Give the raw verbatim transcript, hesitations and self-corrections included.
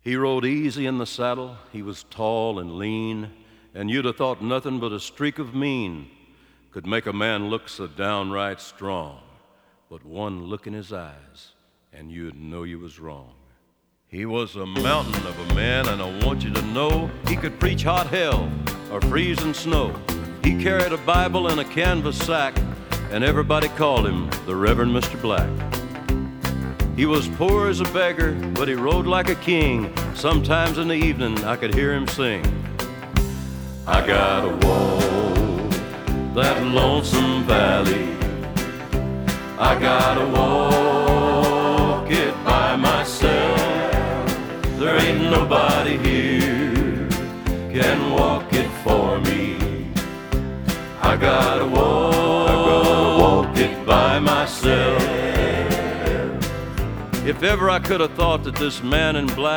He rode easy in the saddle, he was tall and lean, and you'd have thought nothing but a streak of mean could make a man look so downright strong. But one look in his eyes, and you'd know you was wrong. He was a mountain of a man, and I want you to know he could preach hot hell or freezing snow. He carried a Bible in a canvas sack, and everybody called him the Reverend Mister Black. He was poor as a beggar, but he rode like a king. Sometimes in the evening I could hear him sing. I gotta walk that lonesome valley, I gotta walk it by myself. There ain't nobody here can walk it for me. I gotta walk, I gotta walk it by myself. If ever I could have thought that this man in black